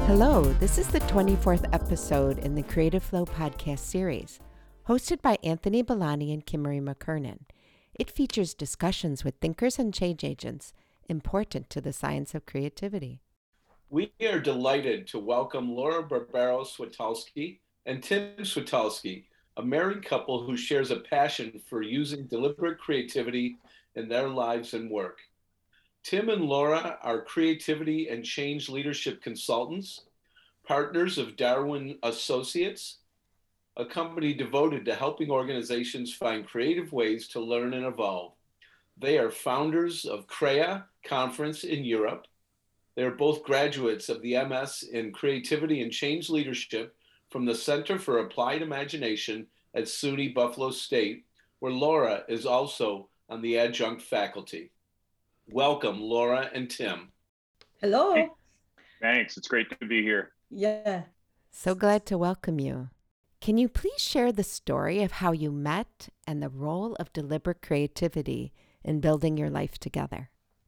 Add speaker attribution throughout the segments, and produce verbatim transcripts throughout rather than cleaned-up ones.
Speaker 1: Hello, this is the twenty-fourth episode in the Creative Flow podcast series, hosted by Anthony Bellani and Kimmery McKernan. It features discussions with thinkers and change agents important to the science of creativity.
Speaker 2: We are delighted to welcome Laura Barbaro Switalski and Tim Switalski, a married couple who shares a passion for using deliberate creativity in their lives and work. Tim and Laura are creativity and change leadership consultants, partners of Darwin Associates, a company devoted to helping organizations find creative ways to learn and evolve. They are founders of CREA Conference in Europe. They are both graduates of the M S in Creativity and Change Leadership from the Center for Applied Imagination at SUNY Buffalo State, where Laura is also on the adjunct faculty. Welcome, Laura and Tim.
Speaker 3: Hello.
Speaker 4: Thanks. It's great to be here.
Speaker 3: Yeah.
Speaker 1: So glad to welcome you. Can you please share the story of how you met and the role of deliberate creativity in building your life together?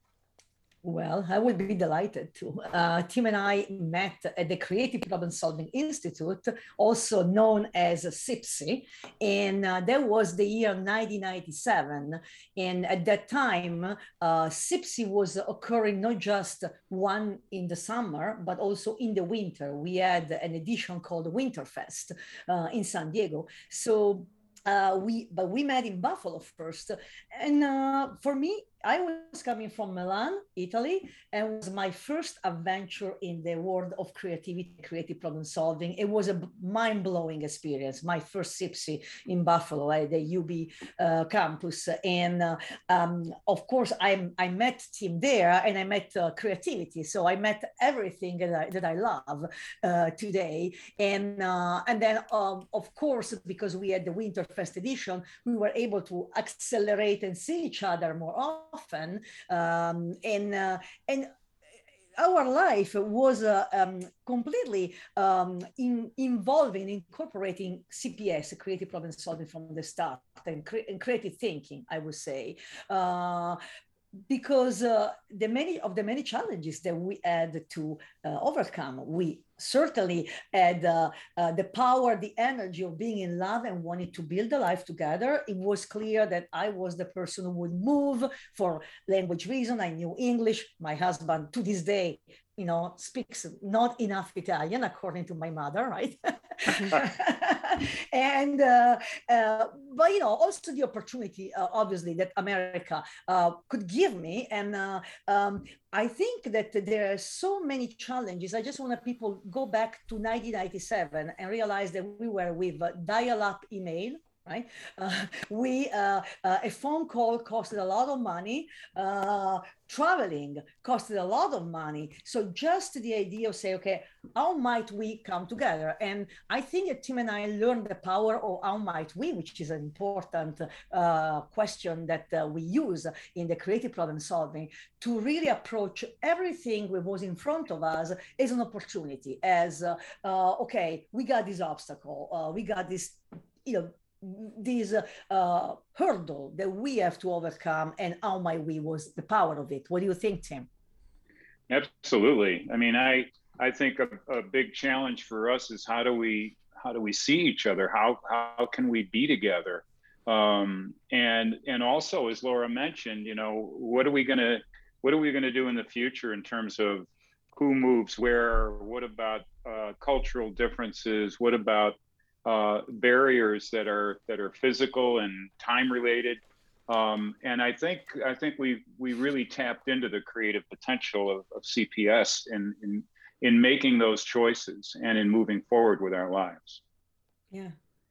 Speaker 3: Well, I would be delighted to. Uh, Tim and I met at the Creative Problem Solving Institute, also known as SIPSI, and uh, that was the year nineteen ninety-seven. And at that time, uh, SIPSI was occurring not just one in the summer, but also in the winter. We had an edition called Winterfest uh, in San Diego. So uh, we, but we met in Buffalo first. And uh, for me, I was coming from Milan, Italy, and it was my first adventure in the world of creativity, creative problem solving. It was a mind-blowing experience. My first SIPSI in Buffalo at the U B uh, campus. And uh, um, of course, I, I met Tim there and I met uh, creativity. So I met everything that I, that I love uh, today. And, uh, and then, um, of course, because we had the Winterfest edition, we were able to accelerate and see each other more often. often um, and uh, and our life was uh, um, completely um, in, involving incorporating C P S, creative problem solving, from the start, and, cre- and creative thinking, I would say. Uh, because uh, the many of the many challenges that we had to uh, overcome, we certainly had uh, uh, the power, the energy of being in love and wanting to build a life together. It was clear that I was the person who would move for language reason. I knew English. My husband, to this day, you know, speaks not enough Italian, according to my mother, right? and uh, uh, but you know, also the opportunity, uh, obviously, that America uh, could give me, and uh, um, I think that there are so many challenges. I just want to people go back to nineteen ninety-seven and realize that we were with dial-up email. Right, uh, we uh, uh, a phone call costed a lot of money. Uh, traveling costed a lot of money. So just the idea of say, okay, how might we come together? And I think that Tim and I learned the power of how might we, which is an important uh, question that uh, we use in the creative problem solving, to really approach everything that was in front of us as an opportunity. As uh, uh, okay, we got this obstacle, uh, we got this, you know. this uh, uh, hurdle that we have to overcome, and how might we was the power of it. What do you think, Tim?
Speaker 4: Absolutely. I mean, I I think a, a big challenge for us is how do we how do we see each other? How how can we be together? Um, and and also, as Laura mentioned, you know, what are we gonna what are we gonna do in the future in terms of who moves where? What about uh, cultural differences? What about uh, barriers that are that are physical and time related, um, and I think I think we we really tapped into the creative potential of, of C P S in, in in making those choices and in moving forward with our lives.
Speaker 3: Yeah.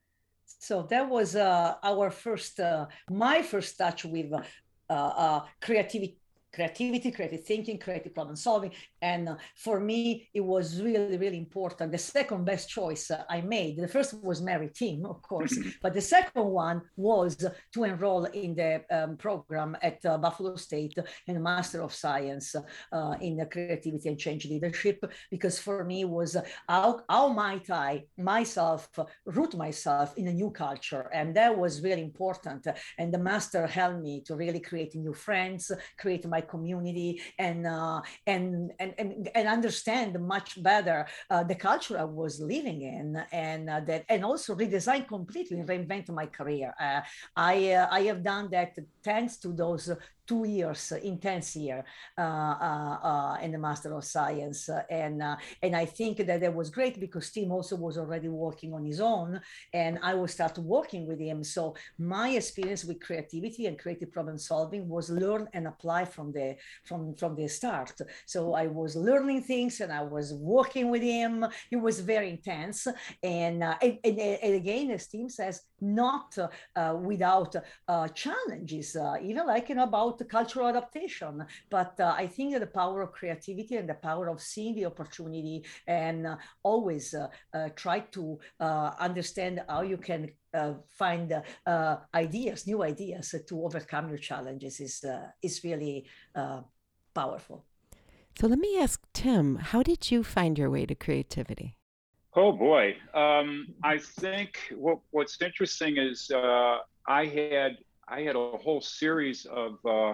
Speaker 3: So that was uh, our first, uh, my first touch with uh, uh, creativity. Creativity, creative thinking, creative problem solving. And uh, for me, it was really, really important. The second best choice uh, I made, the first was marry Tim, of course, but the second one was to enroll in the um, program at uh, Buffalo State in the Master of Science uh, in the Creativity and Change Leadership, because for me was uh, how, how might I myself uh, root myself in a new culture? And that was really important. And the master helped me to really create new friends, create my community, and uh, and and and, and, and understand much better uh, the culture I was living in, and uh, that, and also redesign completely, reinvent my career. Uh, I uh, I have done that thanks to those two years, uh, intense year uh, uh, uh, in the Master of Science, uh, and uh, and I think that that was great because Tim also was already working on his own, and I will start working with him. So my experience with creativity and creative problem solving was learn and apply from the from from the start. So I was learning things and I was working with him. It was very intense, and uh, and, and, and again, as Tim says, not uh, uh, without uh, challenges, uh, even like you know about the cultural adaptation. But uh, I think that the power of creativity and the power of seeing the opportunity and uh, always uh, uh, try to uh, understand how you can uh, find uh, ideas, new ideas to overcome your challenges is uh, is really uh, powerful.
Speaker 1: So let me ask Tim, how did you find your way to creativity?
Speaker 4: Oh boy, um, I think what, what's interesting is uh, I had I had a whole series of uh,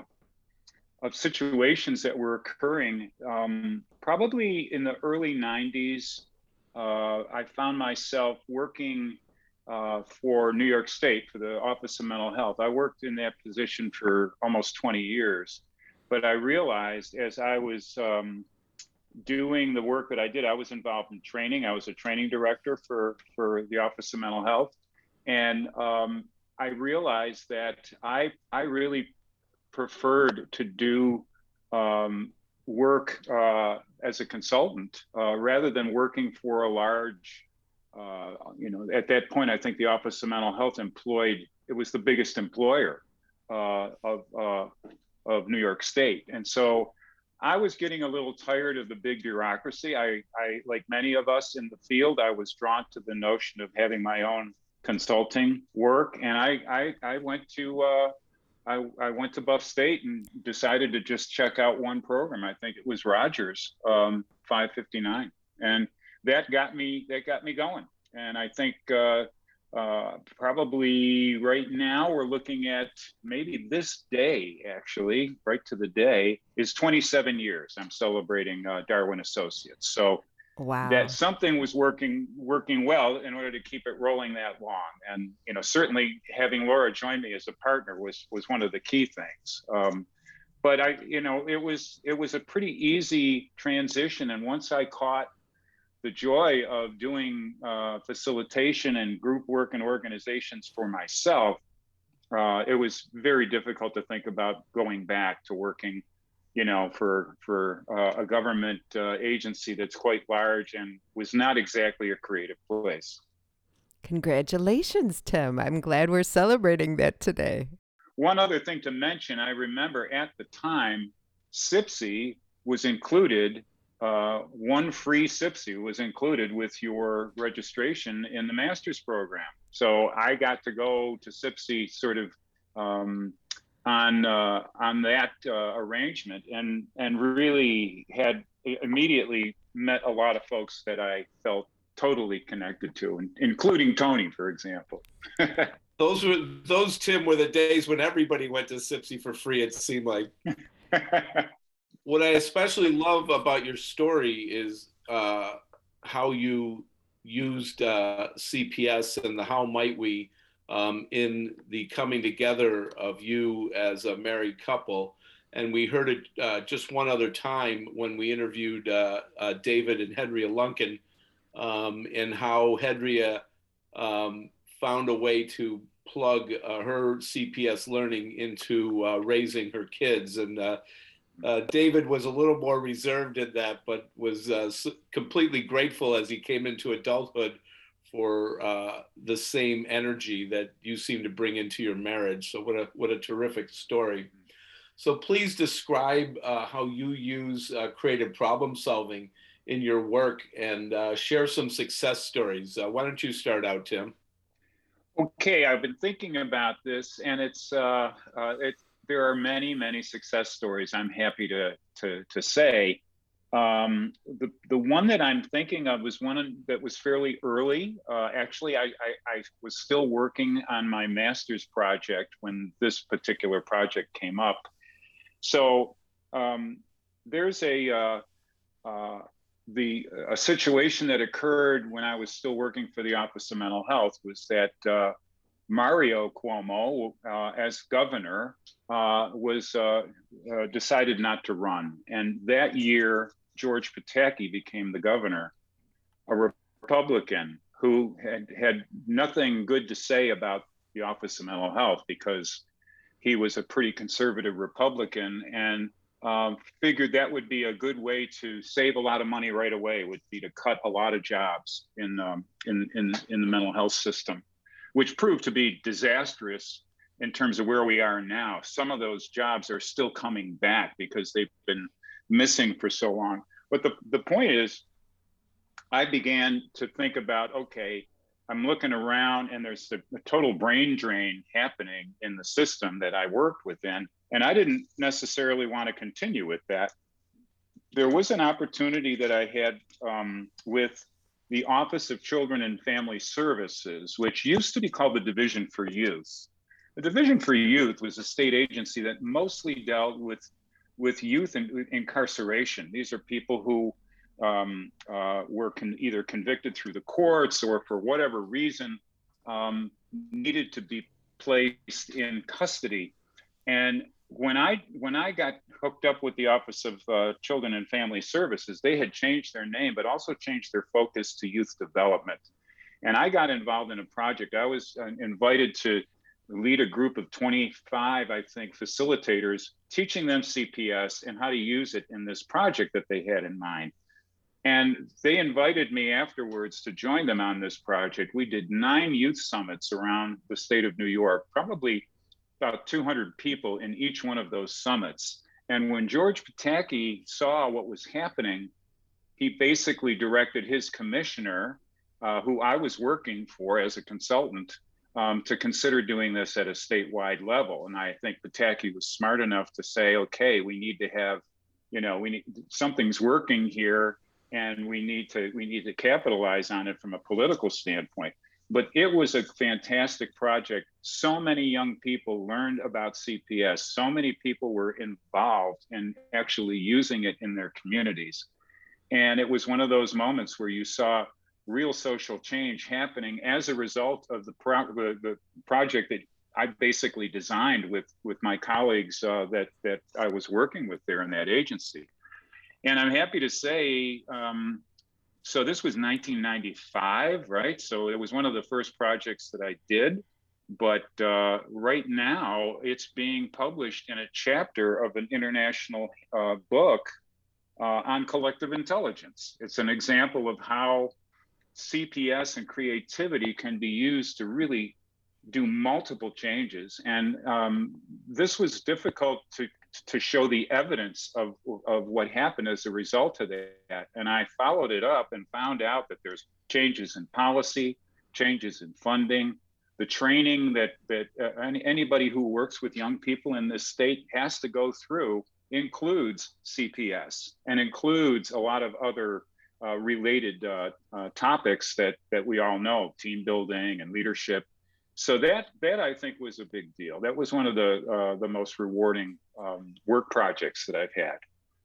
Speaker 4: of situations that were occurring. Um, probably in the early nineties, uh, I found myself working uh, for New York State for the Office of Mental Health. I worked in that position for almost twenty years, but I realized as I was um, doing the work that I did, I was involved in training. I was a training director for, for the Office of Mental Health. And um, I realized that I, I really preferred to do um, work uh, as a consultant uh, rather than working for a large, uh, you know, at that point, I think the Office of Mental Health employed, it was the biggest employer uh, of, uh, of New York State. And so I was getting a little tired of the big bureaucracy. I, I, like many of us in the field, I was drawn to the notion of having my own consulting work. And I, I, I went to, uh, I, I went to Buff State and decided to just check out one program. I think it was Rogers, um, five fifty-nine. And that got me, that got me going. And I think, uh, Uh, probably right now we're looking at maybe this day, actually, right to the day, is twenty-seven years. I'm celebrating uh, Darwin Associates. So
Speaker 1: Wow.
Speaker 4: that something was working working well in order to keep it rolling that long. And you know, certainly having Laura join me as a partner was was one of the key things. Um, but I, you know, it was it was a pretty easy transition. And once I caught the joy of doing uh, facilitation and group work and organizations for myself, uh, it was very difficult to think about going back to working, you know, for for uh, a government uh, agency that's quite large and was not exactly a creative place.
Speaker 1: Congratulations, Tim. I'm glad we're celebrating that today.
Speaker 4: One other thing to mention, I remember at the time, SIPSI was included. Uh, one free SIPSI was included with your registration in the master's program. So I got to go to SIPSI sort of um, on uh, on that uh, arrangement, and and really had immediately met a lot of folks that I felt totally connected to, including Tony, for example.
Speaker 2: Those were those, Tim, were the days when everybody went to SIPSI for free, it seemed like. What I especially love about your story is uh, how you used uh, C P S and the how might we um, in the coming together of you as a married couple. And we heard it uh, just one other time when we interviewed uh, uh, David and Hedria Lunkin, um, and how Hedria um, found a way to plug uh, her C P S learning into uh, raising her kids. And uh, Uh, David was a little more reserved in that, but was uh, completely grateful as he came into adulthood for uh, the same energy that you seem to bring into your marriage. So what a what a terrific story. So please describe uh, how you use uh, creative problem solving in your work and uh, share some success stories. Uh, why don't you start out, Tim?
Speaker 4: Okay, I've been thinking about this, and it's uh, uh, it's. There are many, many success stories I'm happy to to, to say. Um, the, the one that I'm thinking of was one that was fairly early. Uh, actually, I, I, I was still working on my master's project when this particular project came up. So um, there's a, uh, uh, the a situation that occurred when I was still working for the Office of Mental Health was that uh, Mario Cuomo, uh, as governor, uh, was uh, uh, decided not to run, and that year George Pataki became the governor, a Republican who had had nothing good to say about the Office of Mental Health because he was a pretty conservative Republican, and um, figured that would be a good way to save a lot of money right away, would be to cut a lot of jobs in, um, in, in, in the mental health system, which proved to be disastrous in terms of where we are now. Some of those jobs are still coming back because they've been missing for so long. But the, the point is, I began to think about, okay, I'm looking around and there's a, a total brain drain happening in the system that I worked within. And I didn't necessarily want to continue with that. There was an opportunity that I had um, with the Office of Children and Family Services, which used to be called the Division for Youth. The Division for Youth was a state agency that mostly dealt with, with youth in, incarceration. These are people who um, uh, were con- either convicted through the courts or for whatever reason um, needed to be placed in custody. And when I when I got hooked up with the Office of uh, Children and Family Services, they had changed their name, but also changed their focus to youth development. And I got involved in a project. I was uh, invited to lead a group of twenty-five, I think, facilitators, teaching them C P S and how to use it in this project that they had in mind. And they invited me afterwards to join them on this project. We did nine youth summits around the state of New York, probably about two hundred people in each one of those summits. And when George Pataki saw what was happening, he basically directed his commissioner, uh, who I was working for as a consultant, um, to consider doing this at a statewide level. And I think Pataki was smart enough to say, okay, we need to have, you know, we need, something's working here, and we need to we need to capitalize on it from a political standpoint. But it was a fantastic project. So many young people learned about C P S. So many people were involved in actually using it in their communities. And it was one of those moments where you saw real social change happening as a result of the, pro- the, the project that I basically designed with, with my colleagues uh, that, that I was working with there in that agency. And I'm happy to say, um, so this was nineteen ninety-five, right? So it was one of the first projects that I did, but uh, right now it's being published in a chapter of an international uh, book uh, on collective intelligence. It's an example of how C P S and creativity can be used to really do multiple changes. And um, this was difficult to to show the evidence of, of what happened as a result of that. And I followed it up and found out that there's changes in policy, changes in funding, the training that, that uh, any, anybody who works with young people in this state has to go through includes C P S and includes a lot of other uh, related uh, uh, topics that, that we all know, team building and leadership. So that that I think was a big deal. That was one of the uh, the most rewarding um, work projects that I've had.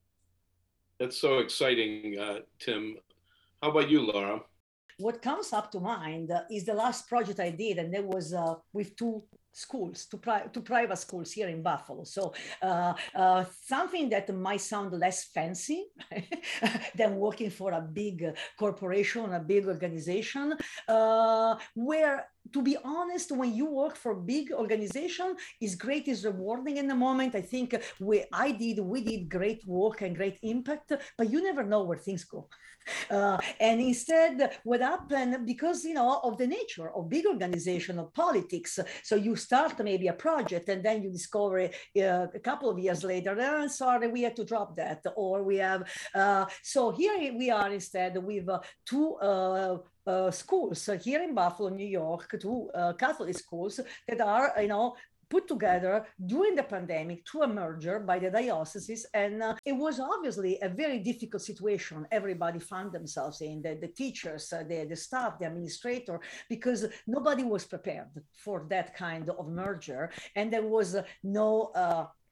Speaker 2: That's so exciting, uh, Tim. How about you, Laura?
Speaker 3: What comes up to mind uh, is the last project I did, and that was uh, with two schools, two, pri- two private schools here in Buffalo. So uh, uh, something that might sound less fancy than working for a big corporation, a big organization, uh, where, to be honest, when you work for a big organization, is great, is rewarding in the moment. I think we, I did, we did great work and great impact, but you never know where things go. Uh, and instead, what happened, because, you know, of the nature of big organization, of politics, so you start maybe a project and then you discover uh, a couple of years later, oh, sorry, we had to drop that, or we have, uh, so here we are instead with uh, two uh, uh, schools here in Buffalo, New York, two uh, Catholic schools that are, you know, put together during the pandemic through a merger by the dioceses. And uh, it was obviously a very difficult situation everybody found themselves in, the, the teachers, uh, the, the staff, the administrator, because nobody was prepared for that kind of merger. And there was uh, no uh,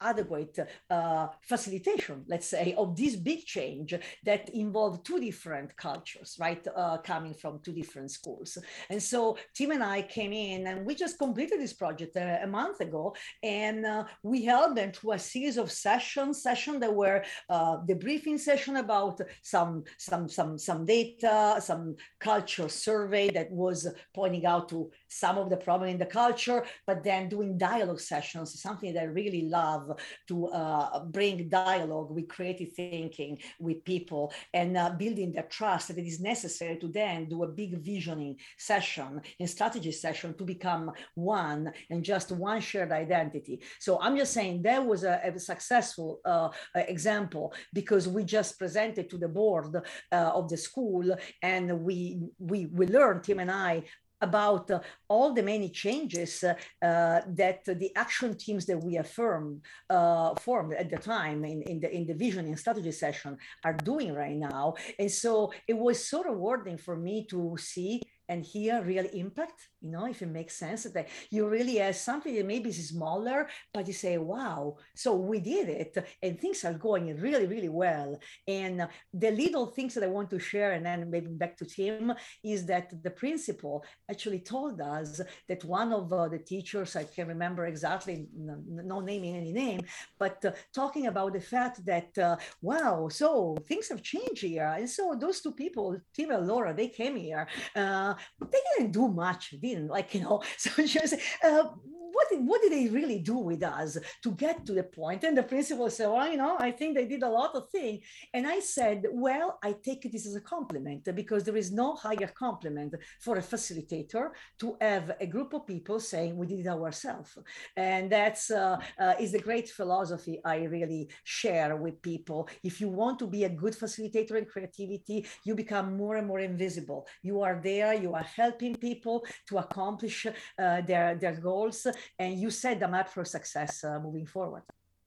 Speaker 3: adequate uh, facilitation, let's say, of this big change that involved two different cultures, right, uh, coming from two different schools. And so Tim and I came in and we just completed this project a, a month ago, and uh, we held them through a series of sessions, sessions that were uh, debriefing session about some, some, some, some data, some culture survey that was pointing out to some of the problem in the culture, but then doing dialogue sessions, something that I really love, to uh, bring dialogue with creative thinking with people and uh, building the trust that is necessary to then do a big visioning session and strategy session to become one and just one shared identity. So I'm just saying that was a, a successful uh, example, because we just presented to the board uh, of the school, and we, we, we learned, Tim and I, about uh, all the many changes uh, uh, that the action teams that we affirmed, uh, formed at the time in, in, the, in the vision and strategy session are doing right now. And so it was so rewarding for me to see and hear real impact, you know, if it makes sense, that you really have something that maybe is smaller, but you say, wow, so we did it and things are going really, really well. And the little things that I want to share, and then maybe back to Tim, is that the principal actually told us that one of uh, the teachers, I can't remember exactly, no, no naming any name, but uh, talking about the fact that, uh, wow, so things have changed here. And so those two people, Tim and Laura, they came here. Uh, they didn't do much, didn't like, you know, so just, uh, what did, what did they really do with us to get to the point? And the principal said, well, you know, I think they did a lot of things. And I said, well, I take this as a compliment, because there is no higher compliment for a facilitator to have a group of people saying we did it ourselves. And that's uh, uh, is the great philosophy I really share with people. If you want to be a good facilitator in creativity, you become more and more invisible. You are there, you are helping people to accomplish uh, their, their goals, and you set them up for success uh, moving forward.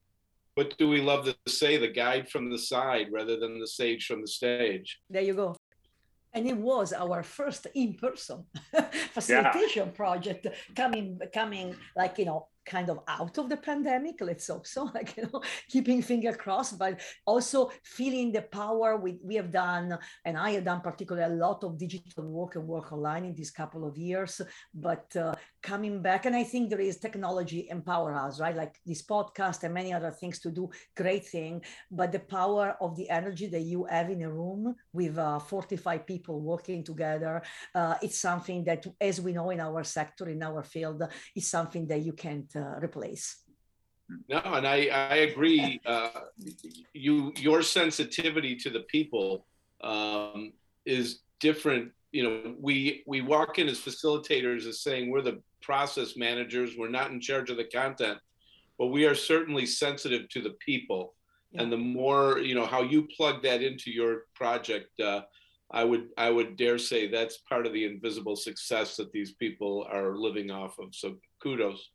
Speaker 2: What do we love to say? The guide from the side rather than the sage from the stage.
Speaker 3: There you go. And it was our first in-person facilitation yeah. project coming, coming like, you know, kind of out of the pandemic, let's hope so, like, you know, keeping fingers crossed, but also feeling the power. We, we have done, and I have done particularly a lot of digital work and work online in these couple of years, but uh, coming back, and I think there is technology empower us, right? Like this podcast and many other things to do great thing, but the power of the energy that you have in a room with uh, forty-five people working together, uh, it's something that, as we know in our sector, in our field, is something that you can't Uh, replace.
Speaker 2: No, and I, I agree. Uh, you, your sensitivity to the people um, is different. You know, we we walk in as facilitators as saying we're the process managers. We're not in charge of the content, but we are certainly sensitive to the people. Yeah. And the more, you know, how you plug that into your project, uh, I would I would dare say that's part of the invisible success that these people are living off of. So kudos.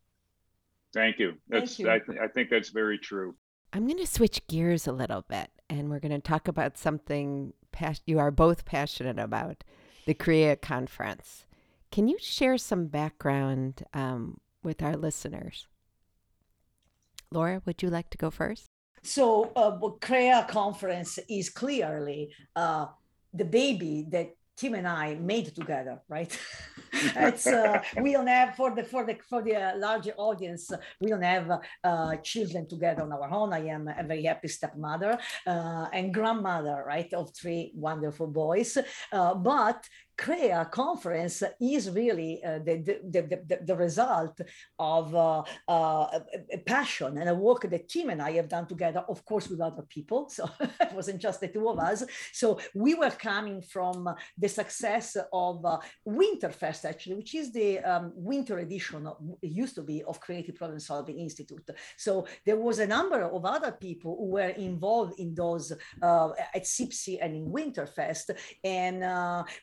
Speaker 4: Thank you. That's,
Speaker 3: Thank you.
Speaker 4: I, th- I think that's very true.
Speaker 1: I'm going to switch gears a little bit, and we're going to talk about something pas- you are both passionate about, the CREA Conference. Can you share some background um, with our listeners? Laura, would you like to go first?
Speaker 3: So uh, CREA Conference is clearly uh, the baby that Tim and I made together, right? It's uh, we don't have for the for the for the uh, larger audience. We don't have uh, children together on our own. I am a very happy stepmother uh, and grandmother, right, of three wonderful boys. Uh, but CREA Conference is really uh, the, the, the, the result of uh, uh, a passion and a work that Tim and I have done together, of course, with other people. So it wasn't just the two of us. So we were coming from the success of uh, Winterfest, actually, which is the um, winter edition, of, it used to be, of Creative Problem Solving Institute. So there was a number of other people who were involved in those uh, at SIPSI and in Winterfest. And uh, we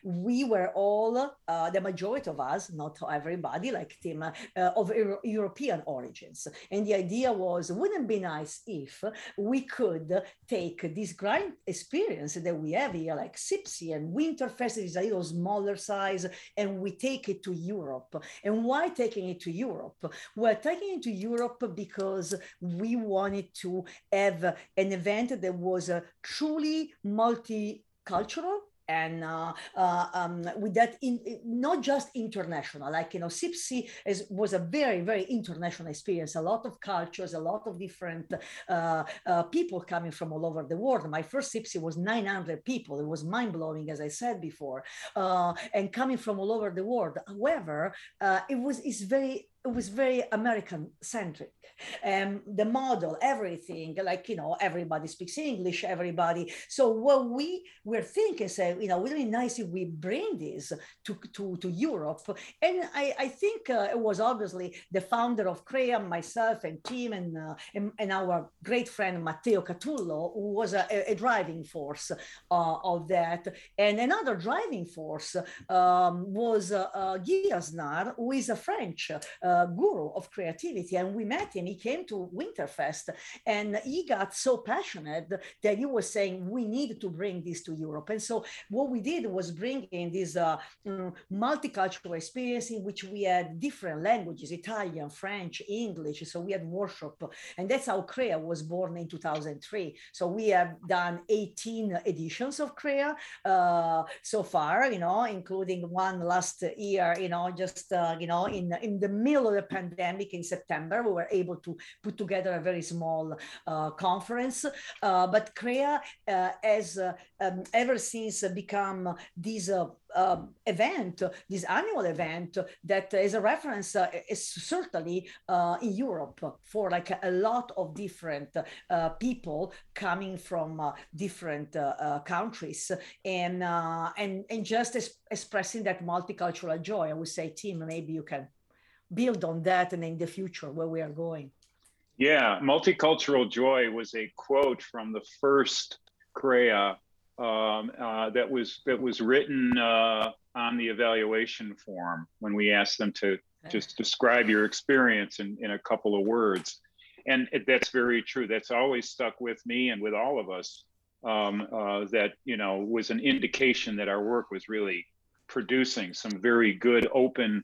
Speaker 3: were all, uh, the majority of us, not everybody, like Tim, uh, of Euro European origins. And the idea was, wouldn't it be nice if we could take this great experience that we have here, like SIPSI and Winterfest is a little smaller size, and we take it to Europe. And why taking it to Europe? We're taking it to Europe because we wanted to have an event that was uh, truly multicultural, and uh, uh, um, with that, in, not just international, like, you know, SIPSI is, was a very, very international experience, a lot of cultures, a lot of different uh, uh, people coming from all over the world. My first SIPSI was nine hundred people. It was mind-blowing, as I said before, uh, and coming from all over the world. However, uh, it was, it's very, it was very American centric. Um, the model, everything, like, you know, everybody speaks English, everybody. So what we were thinking, say, you know, really nice if we bring this to, to, to Europe. And I, I think uh, it was obviously the founder of CREA, myself and Tim, and, uh, and, and our great friend Matteo Catullo, who was a, a driving force uh, of that. And another driving force um, was uh, uh, Guy Asnar, who is a French uh, guru of creativity. And we met him, he came to Winterfest, and he got so passionate that he was saying, we need to bring this to Europe. And so what we did was bring in this uh, um, multicultural experience in which we had different languages, Italian, French, English. So we had workshop, and that's how CREA was born in two thousand three. So we have done eighteen editions of CREA uh, so far, you know, including one last year, you know, just, uh, you know, in, in the middle of the pandemic in September, we were able to put together a very small uh, conference. Uh, but CREA uh, has uh, um, ever since become this uh, uh, event, this annual event that is a reference, uh, is certainly uh, in Europe for like a lot of different uh, people coming from uh, different uh, uh, countries, and, uh, and, and just es expressing that multicultural joy. I would say, Tim, maybe you can build on that and in the future where we are going.
Speaker 4: Yeah, multicultural joy was a quote from the first CREA um, uh, that was that was written uh, on the evaluation form when we asked them to just describe your experience in, in a couple of words. And it, that's very true. That's always stuck with me and with all of us, um, uh, that, you know, was an indication that our work was really producing some very good open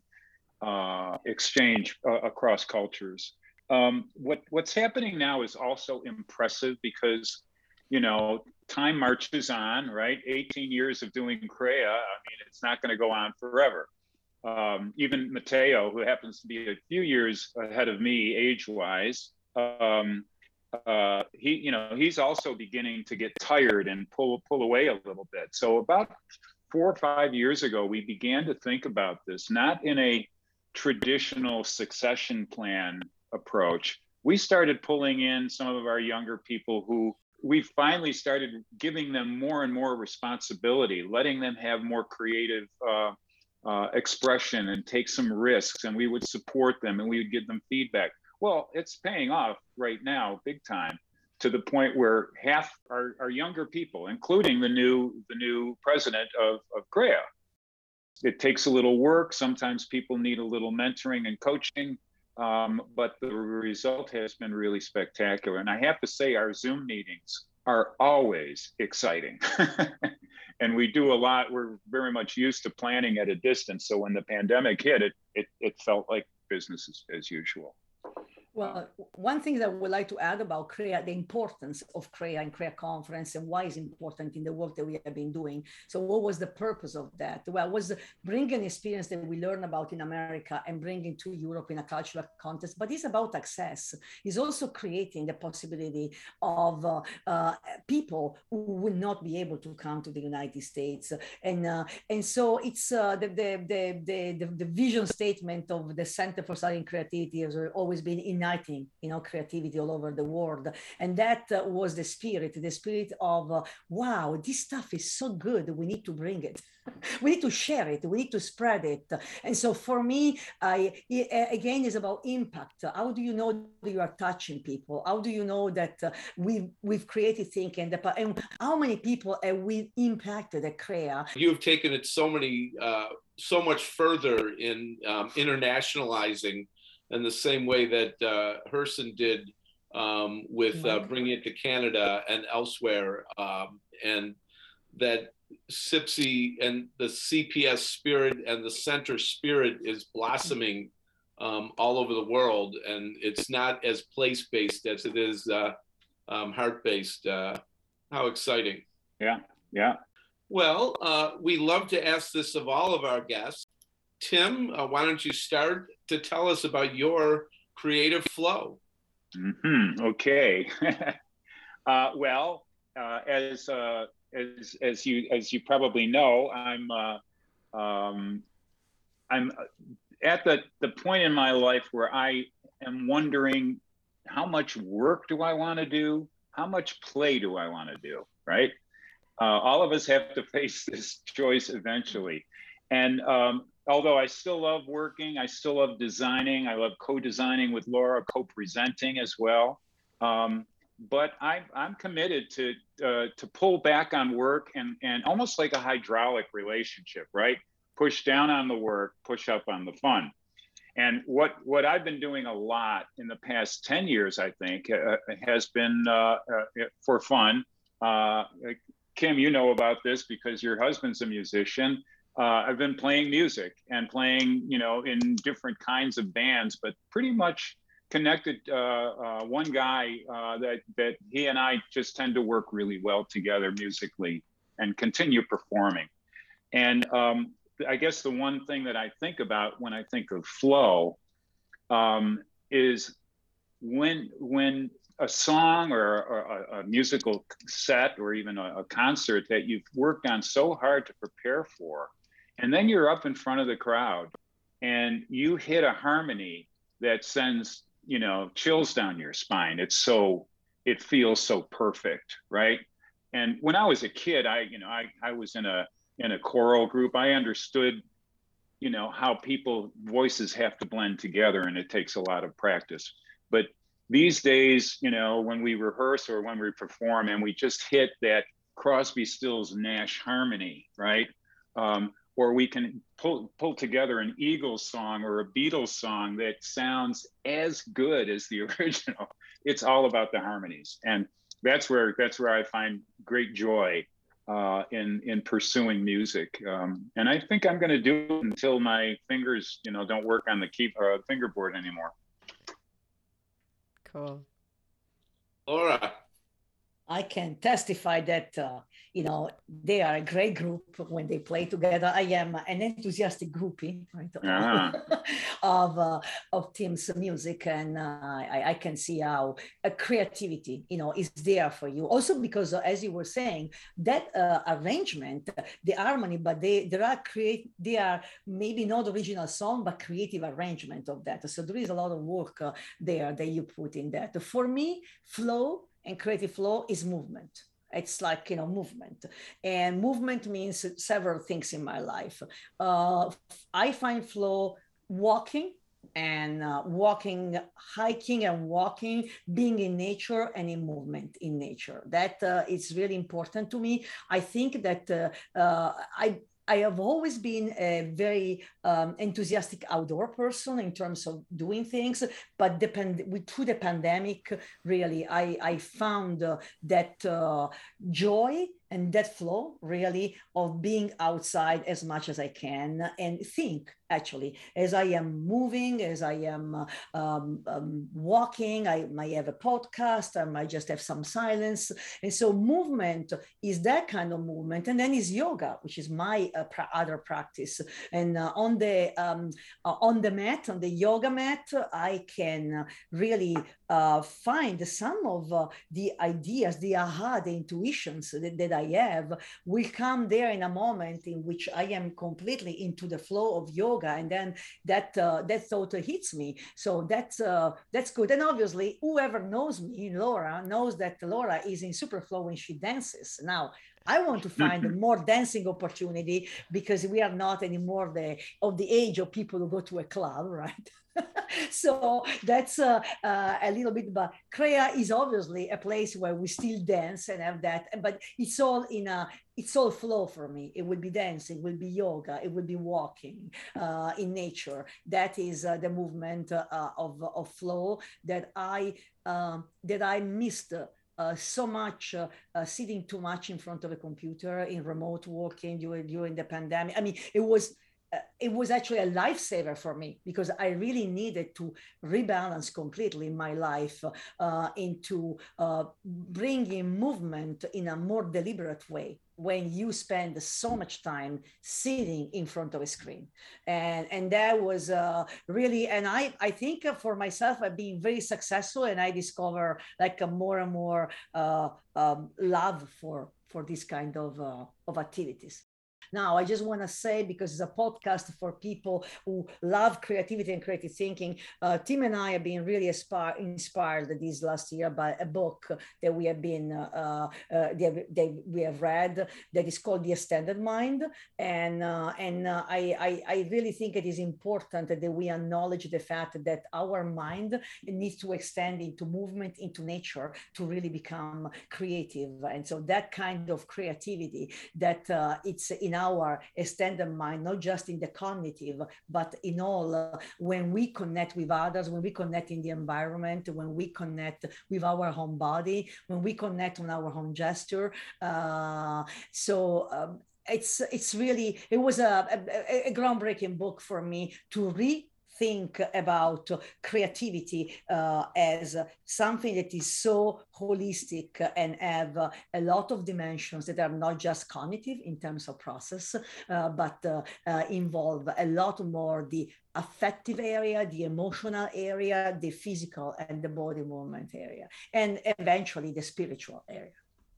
Speaker 4: uh, exchange uh, across cultures. Um, what what's happening now is also impressive because, you know, time marches on, right? eighteen years of doing CREA. I mean, it's not going to go on forever. Um, even Matteo, who happens to be a few years ahead of me age-wise, um, uh, he, you know, he's also beginning to get tired and pull pull away a little bit. So about four or five years ago, we began to think about this, not in a traditional succession plan approach. We started pulling in some of our younger people who we finally started giving them more and more responsibility, letting them have more creative uh, uh, expression and take some risks, and we would support them and we would give them feedback. Well, it's paying off right now, big time, to the point where half are, are younger people, including the new the new president of, of CREA. It takes a little work. Sometimes people need a little mentoring and coaching. Um, but the result has been really spectacular. And I have to say, our Zoom meetings are always exciting. And we do a lot. We're very much used to planning at a distance. So when the pandemic hit, it, it, it felt like business as, as usual.
Speaker 3: Well, one thing that I would like to add about CREA, the importance of CREA and CREA conference and why it's important in the work that we have been doing. So what was the purpose of that? Well, it was bringing experience that we learn about in America and bringing to Europe in a cultural context, but it's about access. It's also creating the possibility of uh, uh, people who would not be able to come to the United States. And, uh, and so it's uh, the, the, the, the, the vision statement of the Center for Study and Creativity has always been in igniting, you know, creativity all over the world. And that uh, was the spirit, the spirit of, uh, wow, this stuff is so good. We need to bring it. We need to share it. We need to spread it. And so for me, I, again, it's about impact. How do you know that you are touching people? How do you know that uh, we've, we've created thinking? And how many people have we impacted at Crea?
Speaker 2: You have taken it so many, uh, so much further in um, internationalizing in the same way that uh, Herson did um, with uh, bringing it to Canada and elsewhere. Um, and that SIPSI and the C P S spirit and the center spirit is blossoming um, all over the world. And it's not as place-based as it is uh, um, heart-based. Uh, how exciting.
Speaker 4: Yeah, yeah.
Speaker 2: Well, uh, we love to ask this of all of our guests. Tim, uh, why don't you start to tell us about your creative flow?
Speaker 4: Mm-hmm. Okay. uh, well, uh, as uh, as as you as you probably know, I'm uh, um, I'm at the the point in my life where I am wondering how much work do I want to do? How much play do I want to do? Right? Uh, all of us have to face this choice eventually. And um, although I still love working, I still love designing. I love co-designing with Laura, co-presenting as well. Um, but I, I'm committed to uh, to pull back on work and, and almost like a hydraulic relationship, right? Push down on the work, push up on the fun. And what, what I've been doing a lot in the past ten years, I think, uh, has been uh, uh, for fun. Uh, Kim, you know about this because your husband's a musician. Uh, I've been playing music and playing, you know, in different kinds of bands, but pretty much connected uh, uh, one guy uh, that, that he and I just tend to work really well together musically and continue performing. And um, I guess the one thing that I think about when I think of flow um, is when, when a song or, or a, a musical set or even a, a concert that you've worked on so hard to prepare for, and then you're up in front of the crowd and you hit a harmony that sends, you know, chills down your spine. It's so, it feels so perfect, right? And when I was a kid, I, you know, I, I was in a, in a choral group. I understood, you know, how people voices have to blend together and it takes a lot of practice. But these days, you know, when we rehearse or when we perform and we just hit that Crosby, Stills, Nash harmony, right? Um, or we can pull, pull together an Eagles song or a Beatles song that sounds as good as the original. It's all about the harmonies. And that's where, that's where I find great joy uh, in, in pursuing music. Um, and I think I'm gonna do it until my fingers, you know, don't work on the key, uh, fingerboard anymore.
Speaker 1: Cool.
Speaker 2: Laura.
Speaker 3: I can testify that, uh, you know, they are a great group when they play together. I am an enthusiastic groupie, right, uh-huh. of, uh, of Tim's music. And uh, I, I can see how a creativity, you know, is there for you. Also because, uh, as you were saying, that uh, arrangement, the harmony, but they, there are create, they are maybe not original song, but creative arrangement of that. So there is a lot of work uh, there that you put in that. For me, flow and creative flow is movement. It's like, you know, movement. And movement means several things in my life. Uh, I find flow walking and uh, walking, hiking and walking, being in nature and in movement in nature. That uh, is really important to me. I think that uh, uh, I, I have always been a very um, enthusiastic outdoor person in terms of doing things, but depend with through the pandemic, really, I, I found uh, that uh, joy and that flow really of being outside as much as I can and think actually as I am moving, as I am uh, um, um, walking. I might have a podcast, I might just have some silence. And so movement is that kind of movement. And then is yoga, which is my uh, pra other practice. And uh, on the um, uh, on the mat, on the yoga mat, I can really uh, find some of uh, the ideas, the aha, the intuitions that, that I have will come there in a moment in which I am completely into the flow of yoga, and then that uh, that thought hits me. So that's uh, that's good. And obviously, whoever knows me, Laura, knows that Laura is in super flow when she dances. Now, I want to find more dancing opportunity because we are not anymore the of the age of people who go to a club, right? So that's uh, uh, a little bit, but Crea is obviously a place where we still dance and have that, but it's all in a, it's all flow for me. It will be dancing, it will be yoga, it will be walking uh, in nature. That is uh, the movement uh, of, of flow that I, um, that I missed Uh, so much uh, uh, sitting too much in front of a computer in remote working during, during the pandemic. I mean, it was uh, it was actually a lifesaver for me because I really needed to rebalance completely my life uh, into uh, bringing movement in a more deliberate way when you spend so much time sitting in front of a screen. And, and that was uh, really, and I, I think for myself, I've been very successful, and I discover like a more and more uh, um, love for, for this kind of, uh, of activities. Now, I just want to say, because it's a podcast for people who love creativity and creative thinking, uh, Tim and I have been really aspire, inspired this last year by a book that we have been uh, uh, that, that we have read that is called The Extended Mind. And, uh, and uh, I, I, I really think it is important that we acknowledge the fact that our mind needs to extend into movement, into nature, to really become creative. And so that kind of creativity that uh, it's in our extended mind, not just in the cognitive, but in all, uh, when we connect with others, when we connect in the environment, when we connect with our home body, when we connect on our home gesture. Uh, so um, it's it's really, it was a, a, a groundbreaking book for me to read. Think about creativity uh, as something that is so holistic and have uh, a lot of dimensions that are not just cognitive in terms of process, uh, but uh, uh, involve a lot more the affective area, the emotional area, the physical and the body movement area, and eventually the spiritual area.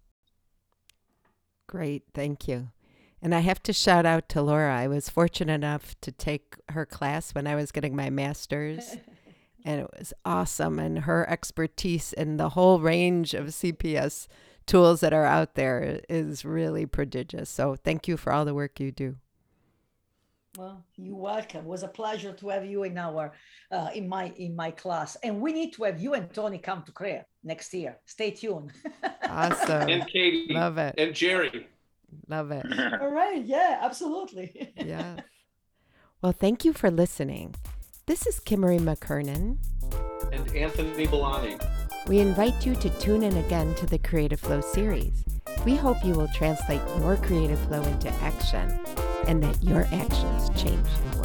Speaker 1: Great, thank you. And I have to shout out to Laura. I was fortunate enough to take her class when I was getting my master's, and it was awesome. And her expertise in the whole range of C P S tools that are out there is really prodigious. So thank you for all the work you do.
Speaker 3: Well, you're welcome. It was a pleasure to have you in our uh, in my in my class, and we need to have you and Tony come to Crea next year. Stay tuned.
Speaker 1: Awesome.
Speaker 2: And Katie.
Speaker 1: Love it.
Speaker 2: And Jerry.
Speaker 1: Love it.
Speaker 3: All right. Yeah, absolutely.
Speaker 1: Yeah. Well, thank you for listening. This is Kimmery McKernan.
Speaker 2: And Anthony Bellani.
Speaker 1: We invite you to tune in again to the Creative Flow series. We hope you will translate your creative flow into action and that your actions change the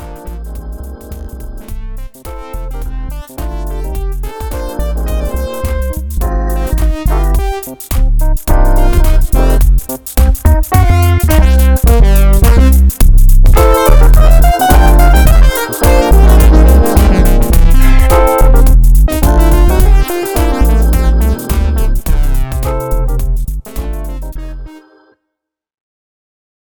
Speaker 1: world.